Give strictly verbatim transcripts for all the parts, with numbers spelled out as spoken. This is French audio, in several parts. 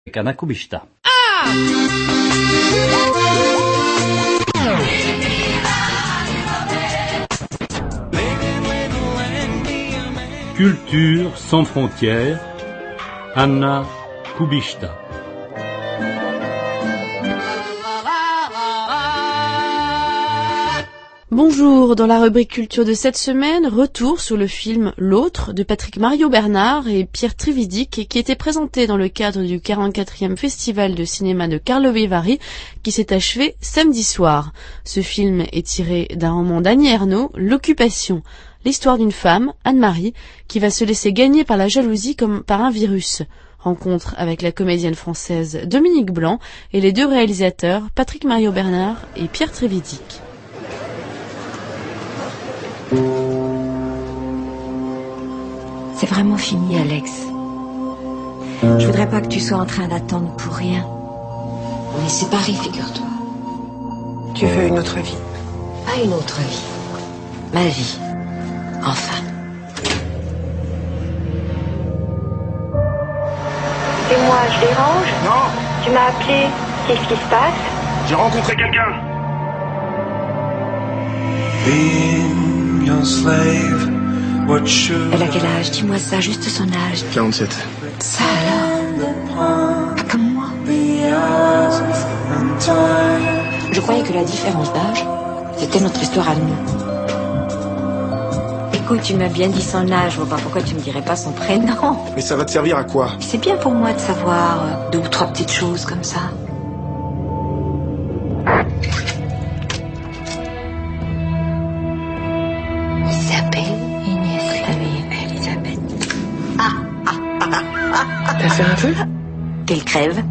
Kanakubishta. Culture sans frontières, Anna Kubishta. Bonjour, dans la rubrique culture de cette semaine, retour sur le film L'Autre de Patrick Mario-Bernard et Pierre Trividic qui était présenté dans le cadre du quarante-quatrième Festival de cinéma de Karlovy Vary qui s'est achevé samedi soir. Ce film est tiré d'un roman d'Annie Ernaux, L'Occupation, l'histoire d'une femme, Anne-Marie, qui va se laisser gagner par la jalousie comme par un virus. Rencontre avec la comédienne française Dominique Blanc et les deux réalisateurs Patrick Mario-Bernard et Pierre Trividic. C'est vraiment fini, Alex. Je voudrais pas que tu sois en train d'attendre pour rien. On est séparés, figure-toi. Tu veux une autre vie? Pas une autre vie. Ma vie. Enfin. Et moi, je dérange? Non. Tu m'as appelé. Qu'est-ce qui se passe? J'ai rencontré quelqu'un. Being your slave. Elle a quel âge? Dis-moi ça, juste son âge. quarante-sept. Ça alors? Pas comme moi. Je croyais que la différence d'âge, c'était notre histoire à nous. Écoute, tu m'as bien dit son âge, je vois pas pourquoi tu me dirais pas son prénom. Mais ça va te servir à quoi? C'est bien pour moi de savoir euh, deux ou trois petites choses comme ça. T'as fait un feu? Qu'elle crève.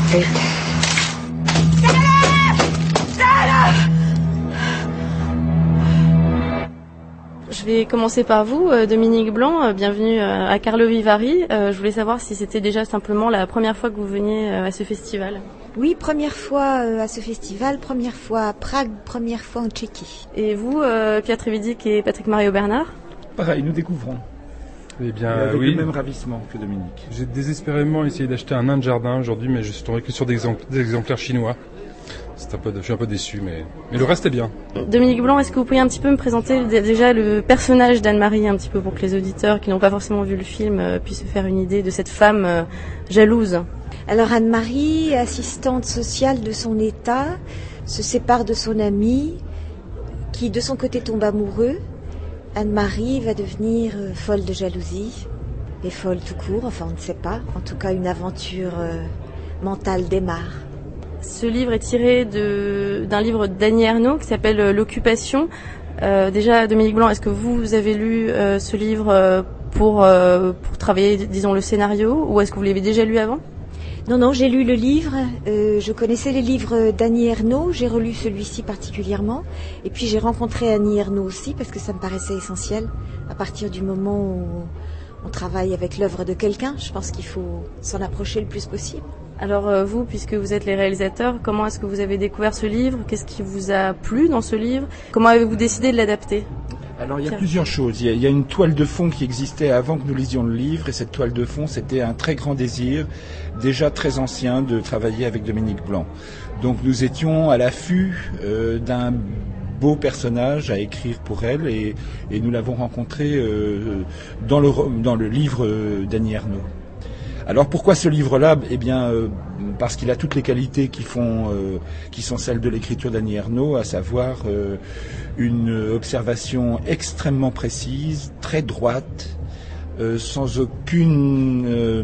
Je vais commencer par vous, Dominique Blanc, bienvenue à Karlovy Vary. Je voulais savoir si c'était déjà simplement la première fois que vous veniez à ce festival. Oui, première fois à ce festival, première fois à Prague, première fois en Tchéquie. Et vous, Pierre Trividic et Patrick Mario-Bernard? Pareil, nous découvrons. Eh bien, et avec oui. le même ravissement que Dominique. J'ai désespérément essayé d'acheter un nain de jardin aujourd'hui, mais je suis tombé que sur des, exempl- des exemplaires chinois. C'est un peu, je suis un peu déçu, mais, mais le reste est bien. Dominique Blanc, est-ce que vous pourriez un petit peu me présenter d- déjà le personnage d'Anne-Marie, un petit peu pour que les auditeurs qui n'ont pas forcément vu le film euh, puissent se faire une idée de cette femme euh, jalouse? Alors Anne-Marie, assistante sociale de son état, se sépare de son ami, qui de son côté tombe amoureux. Anne-Marie va devenir euh, folle de jalousie, et folle tout court, enfin on ne sait pas. En tout cas, une aventure euh, mentale démarre. Ce livre est tiré de, d'un livre d'Annie Ernaux qui s'appelle euh, L'Occupation. Euh, déjà, Dominique Blanc, est-ce que vous avez lu euh, ce livre euh, pour, euh, pour travailler, disons, le scénario, ou est-ce que vous l'avez déjà lu avant? Non, non, j'ai lu le livre, euh, je connaissais les livres d'Annie Ernaux, j'ai relu celui-ci particulièrement, et puis j'ai rencontré Annie Ernaux aussi, parce que ça me paraissait essentiel, à partir du moment où on travaille avec l'œuvre de quelqu'un, je pense qu'il faut s'en approcher le plus possible. Alors euh, vous, puisque vous êtes les réalisateurs, comment est-ce que vous avez découvert ce livre? Qu'est-ce qui vous a plu dans ce livre? Comment avez-vous décidé de l'adapter? Alors il y a plusieurs choses. Il y a, il y a une toile de fond qui existait avant que nous lisions le livre, et cette toile de fond, c'était un très grand désir, déjà très ancien, de travailler avec Dominique Blanc. Donc nous étions à l'affût euh, d'un beau personnage à écrire pour elle, et, et nous l'avons rencontré euh, dans, le, dans le livre d'Annie Ernaux. Alors pourquoi ce livre-là? Eh bien, euh, parce qu'il a toutes les qualités qui font, euh, qui sont celles de l'écriture d'Annie Ernaux, à savoir euh, une observation extrêmement précise, très droite, euh, sans aucune euh,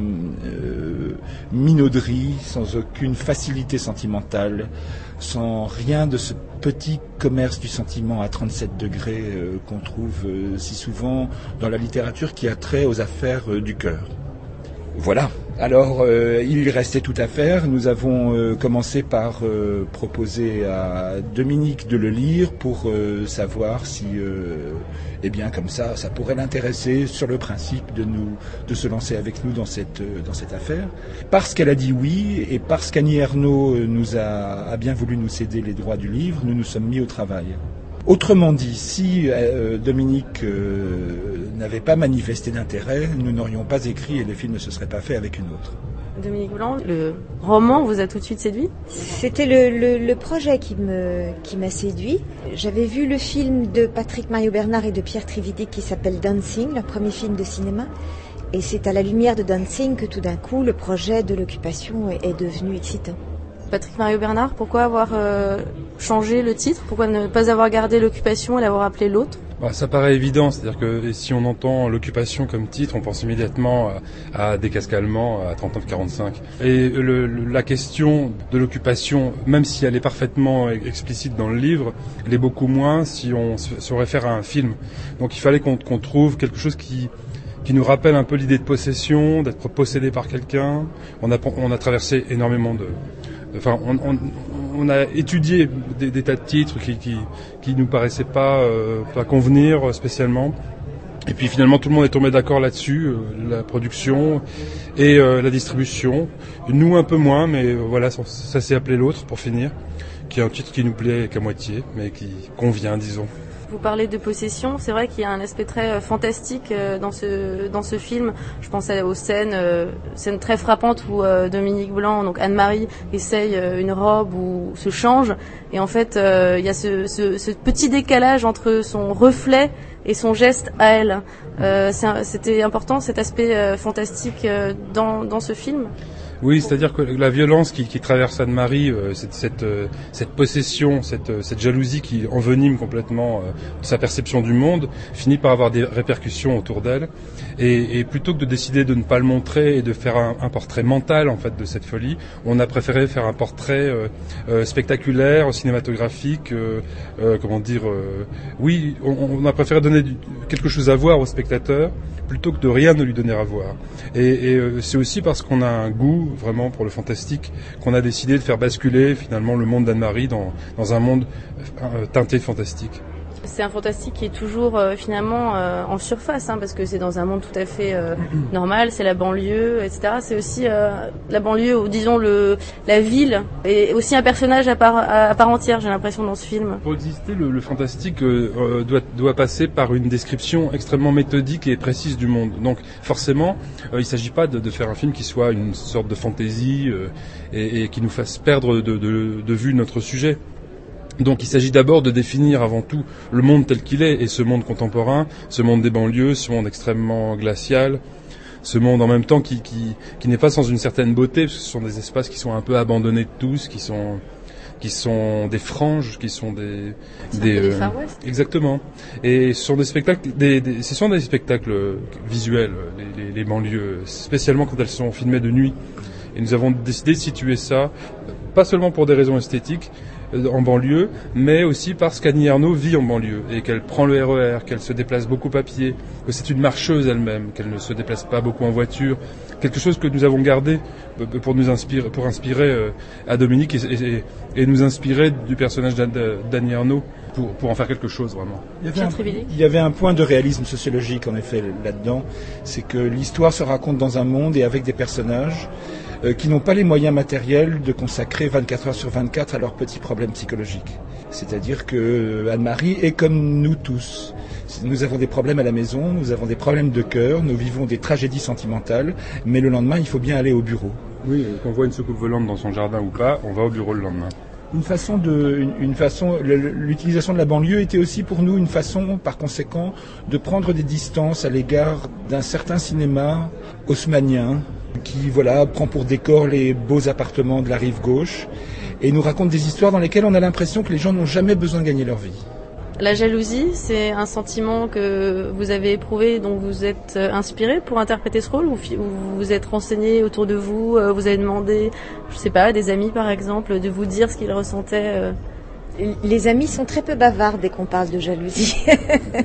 euh, minauderie, sans aucune facilité sentimentale, sans rien de ce petit commerce du sentiment à trente-sept degrés euh, qu'on trouve euh, si souvent dans la littérature qui a trait aux affaires euh, du cœur. Voilà. Alors, euh, il restait tout à faire. Nous avons euh, commencé par euh, proposer à Dominique de le lire pour euh, savoir si, euh, eh bien, comme ça, ça pourrait l'intéresser sur le principe de nous, de se lancer avec nous dans cette euh, dans cette affaire. Parce qu'elle a dit oui et parce qu'Annie Ernaux nous a, a bien voulu nous céder les droits du livre, nous nous sommes mis au travail. Autrement dit, si euh, Dominique euh, n'avait pas manifesté d'intérêt, nous n'aurions pas écrit et le film ne se serait pas fait avec une autre. Dominique Blanc, le roman vous a tout de suite séduit ? C'était le, le, le projet qui me qui m'a séduit. J'avais vu le film de Patrick Mario-Bernard et de Pierre Trividic qui s'appelle Dancing, leur premier film de cinéma. Et c'est à la lumière de Dancing que tout d'un coup, le projet de l'occupation est, est devenu excitant. Patrick Mario-Bernard, pourquoi avoir euh, changé le titre ? Pourquoi ne pas avoir gardé l'occupation et l'avoir appelé l'autre ? Bah, ça paraît évident, c'est-à-dire que si on entend l'occupation comme titre, on pense immédiatement à, à des casques allemands à trente-neuf quarante-cinq. Et le, le, la question de l'occupation, même si elle est parfaitement explicite dans le livre, elle est beaucoup moins si on se, se réfère à un film. Donc il fallait qu'on, qu'on trouve quelque chose qui... qui nous rappelle un peu l'idée de possession, d'être possédé par quelqu'un. On a, on a traversé énormément de... de enfin, on, on, on a étudié des, des tas de titres qui qui, qui nous paraissaient pas, euh, pas convenir spécialement. Et puis finalement, tout le monde est tombé d'accord là-dessus, euh, la production et euh, la distribution. Nous, un peu moins, mais euh, voilà, ça, ça s'est appelé L'Autre, pour finir, qui est un titre qui nous plaît qu'à moitié, mais qui convient, disons. Vous parlez de possession, c'est vrai qu'il y a un aspect très euh, fantastique euh, dans ce dans ce film. Je pense aux scènes, euh, scènes très frappantes où euh, Dominique Blanc, donc Anne-Marie, essaye euh, une robe ou se change, et en fait euh, il y a ce, ce, ce petit décalage entre son reflet et son geste à elle. Euh, c'est un, c'était important cet aspect euh, fantastique euh, dans dans ce film. Oui, c'est-à-dire que la violence qui, qui traverse Anne-Marie, euh, cette, cette, euh, cette possession, cette, euh, cette jalousie qui envenime complètement euh, sa perception du monde, finit par avoir des répercussions autour d'elle. Et, et plutôt que de décider de ne pas le montrer et de faire un, un portrait mental en fait de cette folie, on a préféré faire un portrait euh, euh, spectaculaire, cinématographique. Euh, euh, comment dire euh, Oui, on, on a préféré donner du, quelque chose à voir au spectateur plutôt que de rien ne lui donner à voir. Et, et euh, c'est aussi parce qu'on a un goût vraiment pour le fantastique qu'on a décidé de faire basculer finalement le monde d'Anne-Marie dans, dans un monde euh, teinté de fantastique. C'est un fantastique qui est toujours euh, finalement euh, en surface, hein, parce que c'est dans un monde tout à fait euh, normal, c'est la banlieue, et cetera. C'est aussi euh, la banlieue, ou disons le la ville, et aussi un personnage à part à, à part entière, j'ai l'impression, dans ce film. Pour exister, le, le fantastique euh, doit doit passer par une description extrêmement méthodique et précise du monde. Donc forcément, euh, il ne s'agit pas de, de faire un film qui soit une sorte de fantaisie euh, et, et qui nous fasse perdre de, de, de vue notre sujet. Donc il s'agit d'abord de définir avant tout le monde tel qu'il est, et ce monde contemporain, ce monde des banlieues, ce monde extrêmement glacial, ce monde en même temps qui, qui, qui n'est pas sans une certaine beauté, parce que ce sont des espaces qui sont un peu abandonnés de tous, qui sont, qui sont des franges, qui sont des... des, des euh, Far West. Exactement. Et ce sont des spectacles, des, des, ce sont des spectacles visuels, les, les, les banlieues, spécialement quand elles sont filmées de nuit. Et nous avons décidé de situer ça, pas seulement pour des raisons esthétiques, en banlieue, mais aussi parce qu'Annie Ernaux vit en banlieue et qu'elle prend le R E R, qu'elle se déplace beaucoup à pied, que c'est une marcheuse elle-même, qu'elle ne se déplace pas beaucoup en voiture. Quelque chose que nous avons gardé pour nous inspirer, pour inspirer à Dominique et, et, et nous inspirer du personnage d'Annie Ernaux pour, pour en faire quelque chose vraiment. Il y, avait un, il y avait un point de réalisme sociologique en effet là-dedans, c'est que l'histoire se raconte dans un monde et avec des personnages euh, qui n'ont pas les moyens matériels de consacrer vingt-quatre heures sur vingt-quatre à leurs petits problèmes psychologiques. C'est-à-dire que Anne-Marie est comme nous tous. Nous avons des problèmes à la maison, nous avons des problèmes de cœur, nous vivons des tragédies sentimentales, mais le lendemain, il faut bien aller au bureau. Oui, qu'on voit une soucoupe volante dans son jardin ou pas, on va au bureau le lendemain. Une façon de, une, une façon, l'utilisation de la banlieue était aussi pour nous une façon, par conséquent, de prendre des distances à l'égard d'un certain cinéma haussmannien qui, voilà, prend pour décor les beaux appartements de la rive gauche et nous raconte des histoires dans lesquelles on a l'impression que les gens n'ont jamais besoin de gagner leur vie. La jalousie, c'est un sentiment que vous avez éprouvé, dont vous êtes inspiré pour interpréter ce rôle, ou vous vous êtes renseigné autour de vous, vous avez demandé, je sais pas, à des amis par exemple, de vous dire ce qu'ils ressentaient. Les amis sont très peu bavards dès qu'on parle de jalousie. Pourquoi ?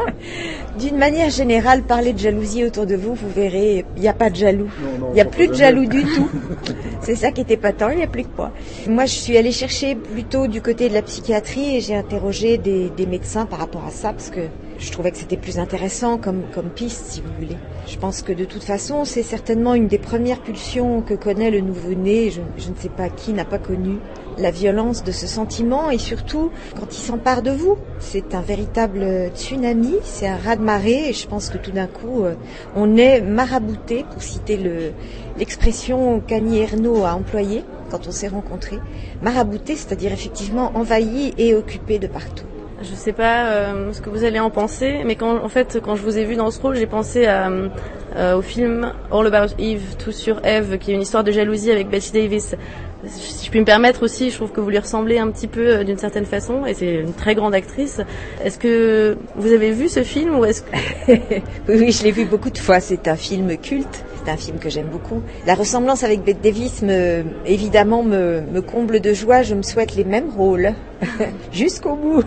D'une manière générale, parler de jalousie autour de vous, vous verrez, il n'y a pas de jaloux. Il n'y a plus de jaloux du tout. C'est ça qui est épatant, il n'y a plus que moi. Moi, je suis allée chercher plutôt du côté de la psychiatrie et j'ai interrogé des, des médecins par rapport à ça parce que je trouvais que c'était plus intéressant comme, comme piste, si vous voulez. Je pense que de toute façon, c'est certainement une des premières pulsions que connaît le nouveau-né. Je, je ne sais pas qui n'a pas connu la violence de ce sentiment et surtout quand il s'empare de vous. C'est un véritable tsunami, c'est un raz-de-marée et je pense que tout d'un coup on est marabouté, pour citer le, l'expression qu'Annie Ernaux a employée quand on s'est rencontrés. Marabouté, c'est-à-dire effectivement envahi et occupé de partout. Je sais pas euh, ce que vous allez en penser, mais quand, en fait, quand je vous ai vu dans ce rôle, j'ai pensé à, euh, au film All About Eve, Tout sur Eve, qui est une histoire de jalousie avec Bette Davis. Si je puis me permettre aussi, je trouve que vous lui ressemblez un petit peu euh, d'une certaine façon, et c'est une très grande actrice. Est-ce que vous avez vu ce film ou est-ce que... Oui, je l'ai vu beaucoup de fois. C'est un film culte. C'est un film que j'aime beaucoup. La ressemblance avec Bette Davis, me, évidemment, me, me comble de joie. Je me souhaite les mêmes rôles jusqu'au bout.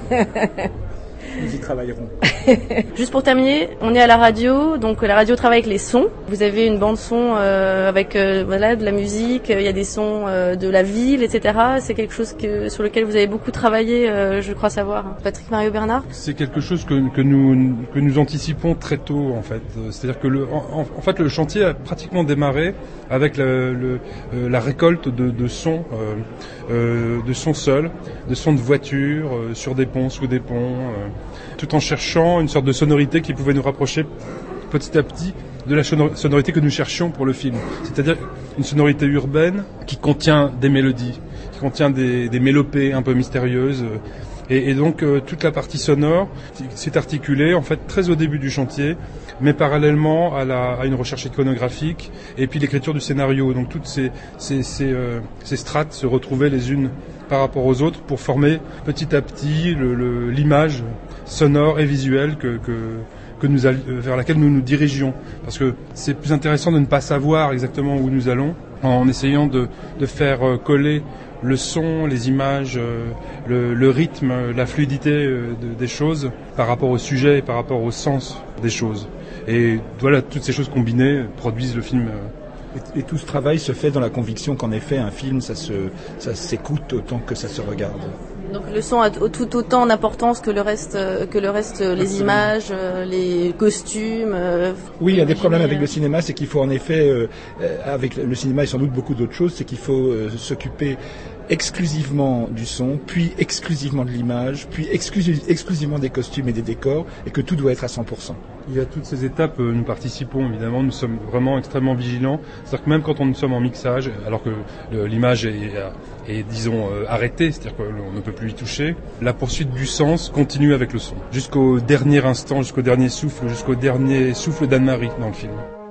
Nous y travaillerons. Juste pour terminer, on est à la radio, donc la radio travaille avec les sons. Vous avez une bande son euh, avec euh, voilà de la musique, il y a des sons euh, de la ville, et cetera. C'est quelque chose que, sur lequel vous avez beaucoup travaillé, euh, je crois savoir. Patrick Mario Bernard. C'est quelque chose que, que nous que nous anticipons très tôt en fait. C'est-à-dire que le en, en fait le chantier a pratiquement démarré avec le, le, euh, la récolte de, de sons, euh, euh, de sons seuls, de sons de voitures euh, sur des ponts, sous des ponts. Euh, tout en cherchant une sorte de sonorité qui pouvait nous rapprocher petit à petit de la sonorité que nous cherchions pour le film. C'est-à-dire une sonorité urbaine qui contient des mélodies, qui contient des, des mélopées un peu mystérieuses. Et, et donc euh, toute la partie sonore s'est articulée en fait très au début du chantier, mais parallèlement à, la, à une recherche iconographique et puis l'écriture du scénario. Donc toutes ces, ces, ces, euh, ces strates se retrouvaient les unes par rapport aux autres pour former petit à petit le, le, l'image sonore et visuelle que, que, que nous, vers laquelle nous nous dirigions. Parce que c'est plus intéressant de ne pas savoir exactement où nous allons en essayant de, de faire coller le son, les images, le, le rythme, la fluidité de, des choses par rapport au sujet et par rapport au sens des choses. Et voilà, toutes ces choses combinées produisent le film. Et, et tout ce travail se fait dans la conviction qu'en effet, un film, ça, se, ça s'écoute autant que ça se regarde. Donc le son a tout autant d'importance que le reste, que le reste, les Absolument. Images, les costumes. Oui, il y a des problèmes avec le cinéma, c'est qu'il faut en effet, euh, avec le cinéma et sans doute beaucoup d'autres choses, c'est qu'il faut euh, s'occuper exclusivement du son, puis exclusivement de l'image, puis exclu- exclusivement des costumes et des décors, et que tout doit être à cent pour cent. Il y a toutes ces étapes, nous participons évidemment, nous sommes vraiment extrêmement vigilants. C'est-à-dire que même quand on nous sommes en mixage, alors que le, l'image est, est, disons, euh, arrêtée, c'est-à-dire qu'on ne peut plus y toucher, la poursuite du sens continue avec le son. Jusqu'au dernier instant, jusqu'au dernier souffle, jusqu'au dernier souffle d'Anne-Marie dans le film.